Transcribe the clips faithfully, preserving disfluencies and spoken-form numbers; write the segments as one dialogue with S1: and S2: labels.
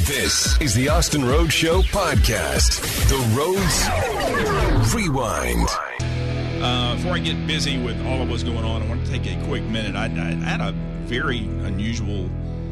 S1: This is the Austin Rhodes Show podcast. The Rhodes Rewind.
S2: Uh, before I get busy with all of what's going on, I want to take a quick minute. I, I had a very unusual,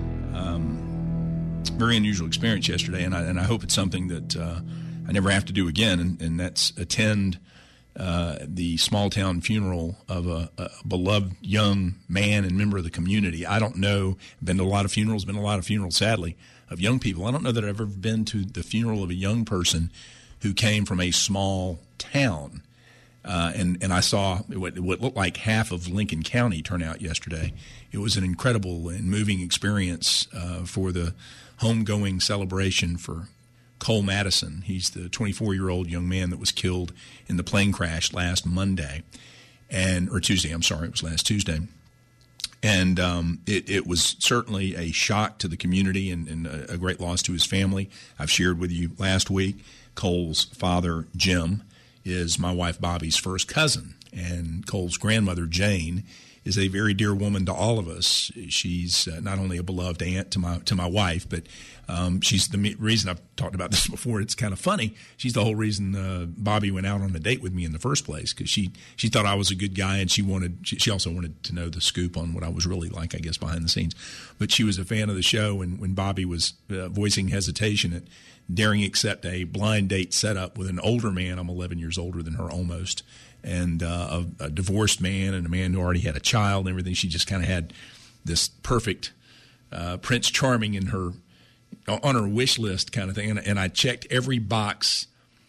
S2: um, very unusual experience yesterday, and I, and I hope it's something that uh, I never have to do again, and, and that's attend uh, the small town funeral of a, a beloved young man and member of the community. I don't know, been to a lot of funerals, been to a lot of funerals, sadly, of young people. I don't know that I've ever been to the funeral of a young person who came from a small town. Uh, and, and I saw what, what looked like half of Lincoln County turn out yesterday. It was an incredible and moving experience uh, for the homegoing celebration for Cole Madison. He's the twenty-four-year-old young man that was killed in the plane crash last Monday, and or Tuesday, I'm sorry, it was last Tuesday. And um, it, it was certainly a shock to the community and, and a, a great loss to his family. I've shared with you last week, Cole's father, Jim, is my wife Bobby's first cousin, and Cole's grandmother, Jane, is a very dear woman to all of us. She's uh, not only a beloved aunt to my to my wife, but um, she's the me- reason I've talked about this before. It's kind of funny. She's the whole reason uh, Bobby went out on a date with me in the first place, because she, she thought I was a good guy, and she wanted she, she also wanted to know the scoop on what I was really like, I guess, behind the scenes. But she was a fan of the show, and when Bobby was uh, voicing hesitation at daring accept a blind date setup with an older man, I'm eleven years older than her almost, and uh, a, a divorced man and a man who already had a child and everything. She just kind of had this perfect uh, Prince Charming in her on her wish list kind of thing, and, and I checked every box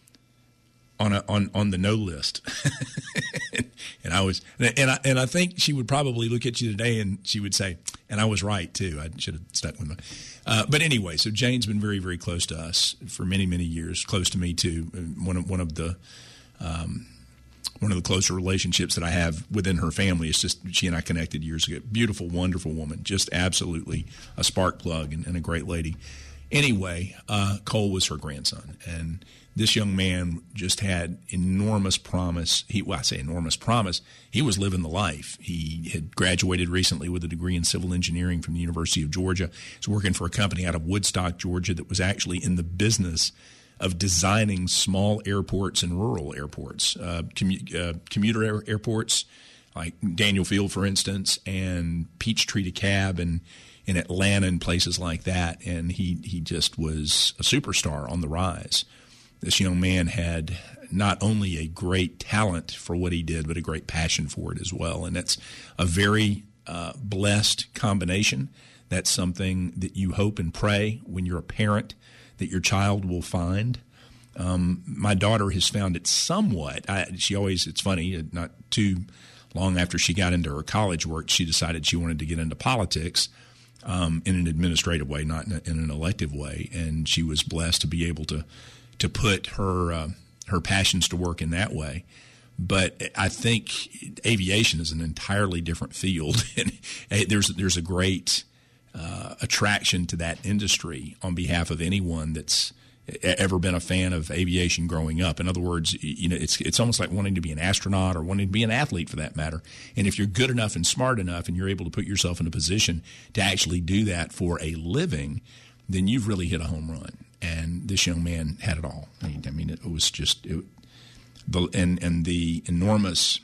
S2: on a, on on the no list, and I was and I and I think she would probably look at you today and she would say, and I was right too. I should have stuck with my. Uh, but anyway, so Jane's been very very close to us for many many years, close to me too. One of one of the. Um, One of the closer relationships that I have within her family is just she and I connected years ago. Beautiful, wonderful woman, just absolutely a spark plug and, and a great lady. Anyway, uh, Cole was her grandson, and this young man just had enormous promise. He, well, I say enormous promise. He was living the life. He had graduated recently with a degree in civil engineering from the University of Georgia. He's working for a company out of Woodstock, Georgia, that was actually in the business of designing small airports and rural airports, uh, commu- uh, commuter air- airports like Daniel Field, for instance, and Peachtree to Cab and in Atlanta and places like that. And he, he just was a superstar on the rise. This young man had not only a great talent for what he did, but a great passion for it as well. And that's a very uh, blessed combination. That's something that you hope and pray when you're a parent that your child will find. Um, my daughter has found it somewhat. I, she always, it's funny, not too long after she got into her college work, she decided she wanted to get into politics um, in an administrative way, not in, a, in an elective way. And she was blessed to be able to to put her uh, her passions to work in that way. But I think aviation is an entirely different field, and there's there's a great Uh, attraction to that industry on behalf of anyone that's ever been a fan of aviation growing up. In other words, you know, it's it's almost like wanting to be an astronaut or wanting to be an athlete for that matter. And if you're good enough and smart enough and you're able to put yourself in a position to actually do that for a living, then you've really hit a home run. And this young man had it all. I mean, I mean it was just it, the and and the enormous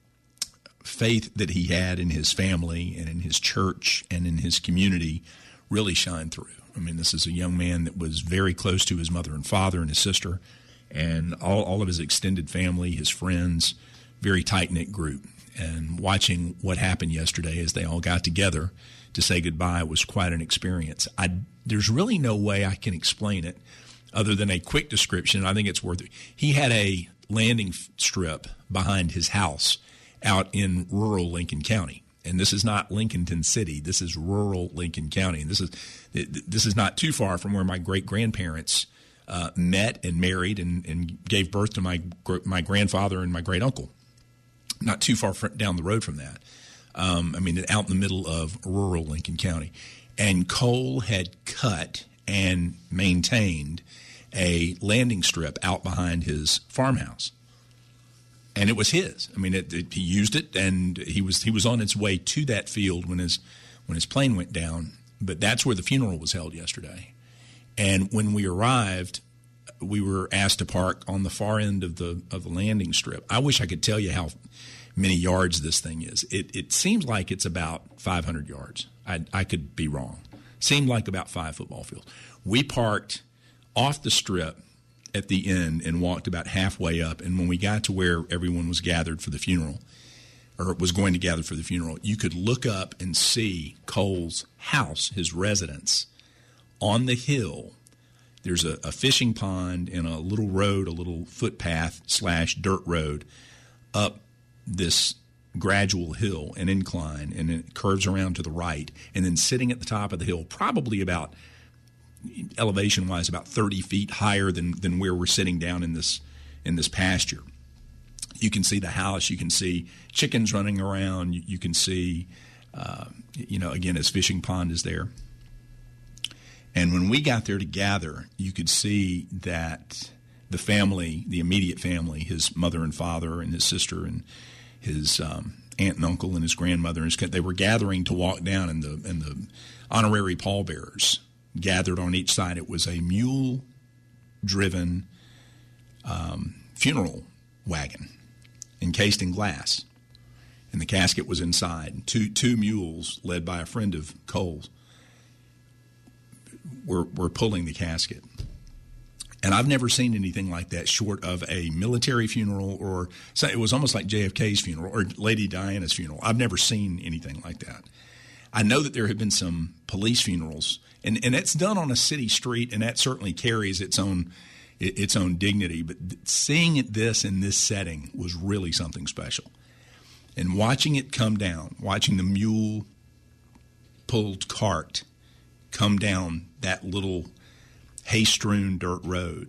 S2: faith that he had in his family and in his church and in his community really shined through. I mean, this is a young man that was very close to his mother and father and his sister and all, all of his extended family, his friends, very tight-knit group. And watching what happened yesterday as they all got together to say goodbye was quite an experience. I, there's really no way I can explain it other than a quick description. I think it's worth it. He had a landing strip behind his house out in rural Lincoln County. And this is not Lincolnton City. This is rural Lincoln County. And this is this is not too far from where my great-grandparents uh, met and married and, and gave birth to my my grandfather and my great-uncle. Not too far down the road from that. Um, I mean, out in the middle of rural Lincoln County. And Cole had cut and maintained a landing strip out behind his farmhouse. And it was his. I mean, it, it, he used it, and he was he was on his way to that field when his when his plane went down. But that's where the funeral was held yesterday. And when we arrived, we were asked to park on the far end of the of the landing strip. I wish I could tell you how many yards this thing is. It it seems like it's about five hundred yards. I, I could be wrong. Seemed like about five football fields. We parked off the strip at the end and walked about halfway up. And when we got to where everyone was gathered for the funeral, or was going to gather for the funeral, you could look up and see Cole's house, his residence, on the hill. There's a, a fishing pond and a little road, a little footpath slash dirt road up this gradual hill, an incline, and it curves around to the right. And then sitting at the top of the hill, probably about elevation-wise, about thirty feet higher than, than where we're sitting down in this in this pasture. You can see the house. You can see chickens running around. You, you can see, uh, you know, again, his fishing pond is there. And when we got there to gather, you could see that the family, the immediate family, his mother and father and his sister and his um, aunt and uncle and his grandmother, and his, they were gathering to walk down, and the and the honorary pallbearers gathered on each side. It was a mule-driven um, funeral wagon encased in glass, and the casket was inside. Two two mules led by a friend of Cole's were were pulling the casket. And I've never seen anything like that short of a military funeral, or it was almost like J F K's funeral or Lady Diana's funeral. I've never seen anything like that. I know that there have been some police funerals, and, and it's done on a city street, and that certainly carries its own its own dignity. But seeing it this in this setting was really something special. And watching it come down, watching the mule-pulled cart come down that little hay-strewn dirt road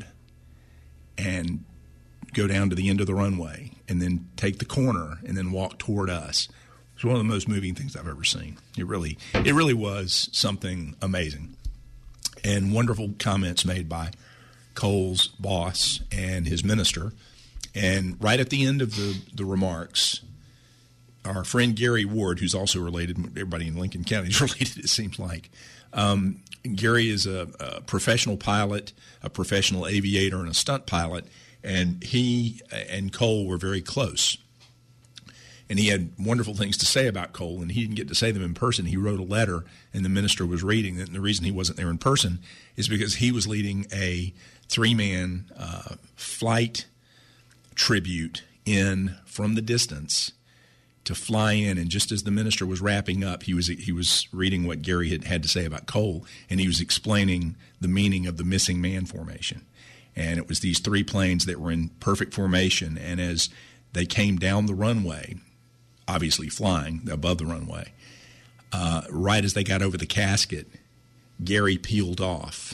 S2: and go down to the end of the runway and then take the corner and then walk toward us. It's one of the most moving things I've ever seen. It really, it really was something amazing. And wonderful comments made by Cole's boss and his minister. And right at the end of the, the remarks, our friend Gary Ward, who's also related, everybody in Lincoln County is related, it seems like. Um, Gary is a, a professional pilot, a professional aviator, and a stunt pilot, and he and Cole were very close. And he had wonderful things to say about Cole, and he didn't get to say them in person. He wrote a letter, and the minister was reading it, and the reason he wasn't there in person is because he was leading a three-man uh, flight tribute in from the distance to fly in, and just as the minister was wrapping up, he was he was reading what Gary had had to say about Cole, and he was explaining the meaning of the missing man formation. And it was these three planes that were in perfect formation, and as they came down the runway, obviously flying above the runway, uh, right as they got over the casket, Gary peeled off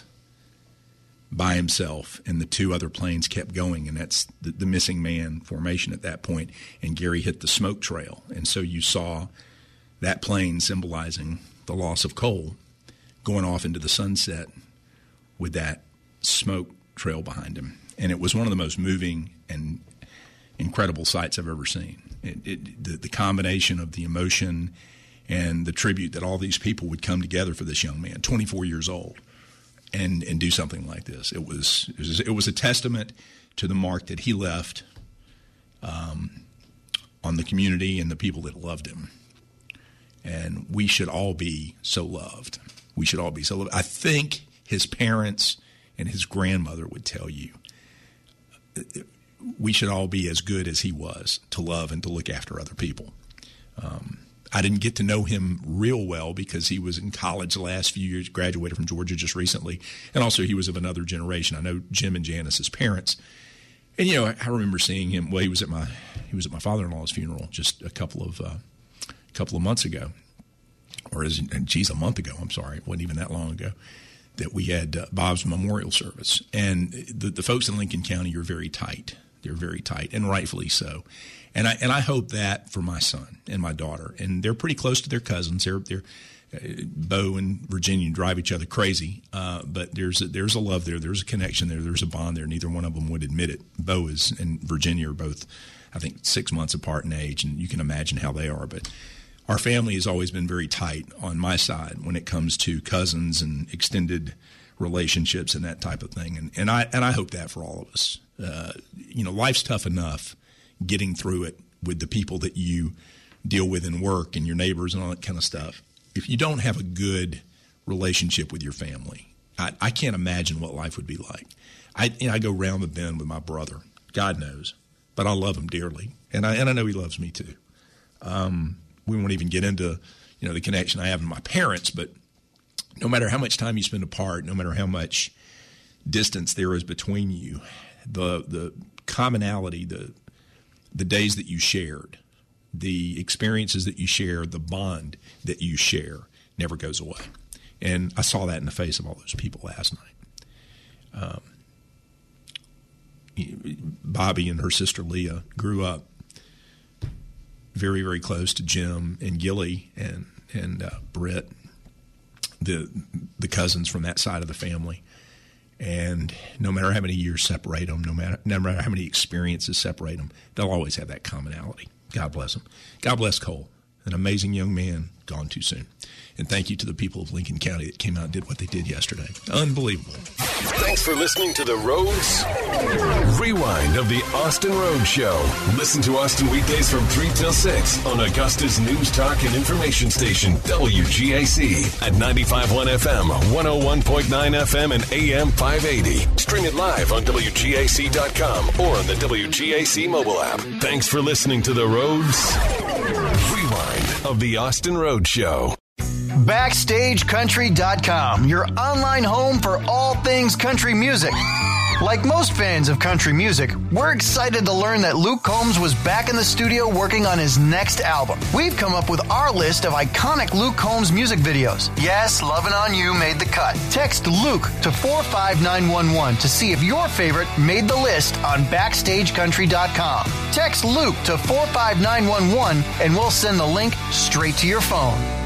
S2: by himself, and the two other planes kept going, and that's the, the missing man formation at that point. And Gary hit the smoke trail, and so you saw that plane symbolizing the loss of Cole going off into the sunset with that smoke trail behind him. And it was one of the most moving and incredible sights I've ever seen. It, it, the, the combination of the emotion and the tribute that all these people would come together for this young man, twenty-four years old, and and do something like this. It was it was, it was a testament to the mark that he left um, on the community and the people that loved him. And we should all be so loved. We should all be so loved. I think his parents and his grandmother would tell you we should all be as good as he was to love and to look after other people. Um, I didn't get to know him real well because he was in college the last few years, graduated from Georgia just recently, and also he was of another generation. I know Jim and Janice, his parents, and you know I, I remember seeing him. Well, he was at my he was at my father-in-law's funeral just a couple of uh, couple of months ago, or is geez, a month ago. I'm sorry, it wasn't even that long ago that we had uh, Bob's memorial service, and the, the folks in Lincoln County are very tight. They're very tight, and rightfully so. And I and I hope that for my son and my daughter, and they're pretty close to their cousins. They're they're uh, Bo and Virginia drive each other crazy, uh, but there's a, there's a love there, there's a connection there, there's a bond there. Neither one of them would admit it. Bo is and Virginia are both, I think, six months apart in age, and you can imagine how they are. But our family has always been very tight on my side when it comes to cousins and extended relationships and that type of thing. And, and I and I hope that for all of us. Uh, you know, life's tough enough getting through it with the people that you deal with in work and your neighbors and all that kind of stuff. If you don't have a good relationship with your family, I, I can't imagine what life would be like. I, you know, I go round the bend with my brother. God knows, but I love him dearly, and I and I know he loves me too. Um, we won't even get into, you know, the connection I have with my parents, but no matter how much time you spend apart, no matter how much distance there is between you, the the commonality, the the days that you shared, the experiences that you share, the bond that you share never goes away. And I saw that in the face of all those people last night. Um, Bobby and her sister Leah grew up very, very close to Jim and Gilly and and uh, Britt, the the cousins from that side of the family. And no matter how many years separate them, no matter no matter how many experiences separate them, they'll always have that commonality. God bless them. God bless Cole, an amazing young man gone too soon. And thank you to the people of Lincoln County that came out and did what they did yesterday. Unbelievable.
S1: Thanks for listening to the Rhodes Rewind of the Austin Rhodes Show. Listen to Austin weekdays from three till six on Augusta's News Talk and Information Station, W G A C, at ninety-five point one F M, one oh one point nine F M, and A M five eighty. Stream it live on W G A C dot com or on the W G A C mobile app. Thanks for listening to the Rhodes Rewind of the Austin Rhodes Show.
S3: Backstage Country dot com, your online home for all things country music. Like most fans of country music, we're excited to learn that Luke Combs was back in the studio working on his next album. We've come up with our list of iconic Luke Combs music videos. Yes, Lovin' On You made the cut. Text Luke to four five nine one one to see if your favorite made the list on Backstage Country dot com. Text Luke to four five nine one one and we'll send the link straight to your phone.